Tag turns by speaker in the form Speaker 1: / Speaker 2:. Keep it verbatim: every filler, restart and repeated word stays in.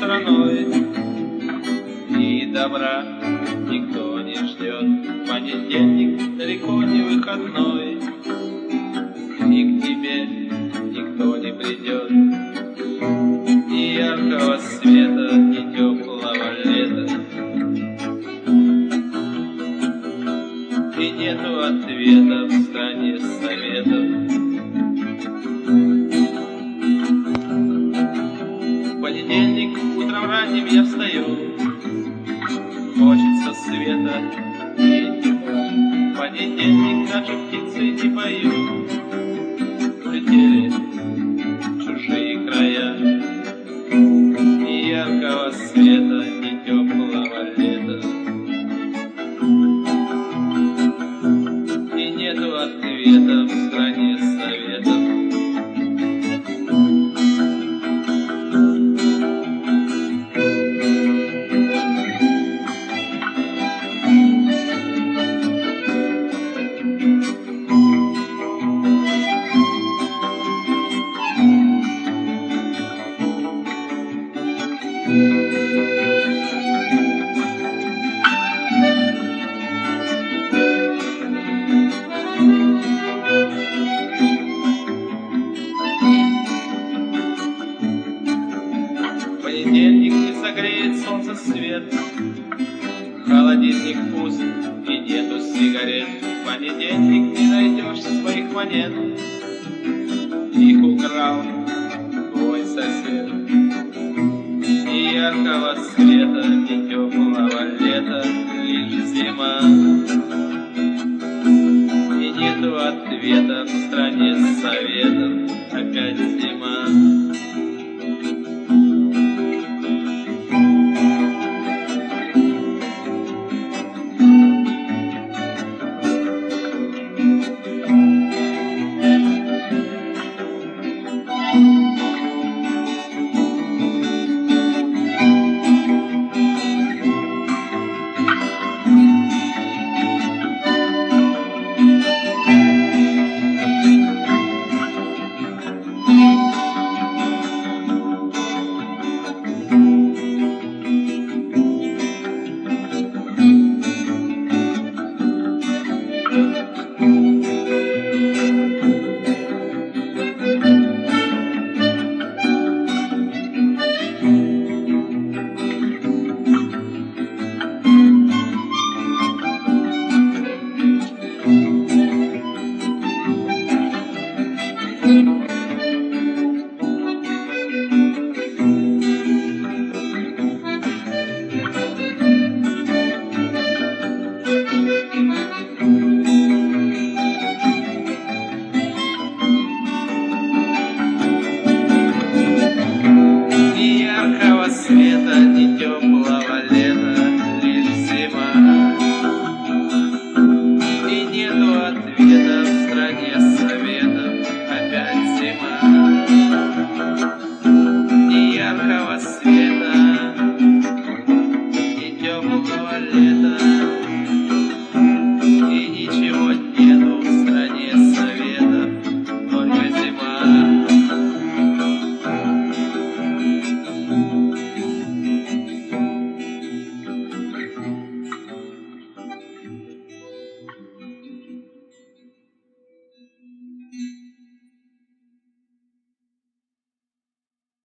Speaker 1: стороной, и добра никто не ждет. Понедельник далеко не выходной, и к тебе никто не придет. Ни яркого света, ни теплого лета, и нету ответа в стране советов. В понедельник утром ранним я встаю, хочется света и тепла. В понедельник даже птицы не поют, улетели в чужие края. Ни яркого света, ни теплого лета, и нету ответа в стране советов. Понедельник не согреет солнце свет, холодильник пуст и нету сигарет. В понедельник не найдешь своих монет, их украл твой сосед. Ни яркого света, ни теплого лета, лишь зима, и нету ответа в стране советов. Опять зима. Ни яркого света,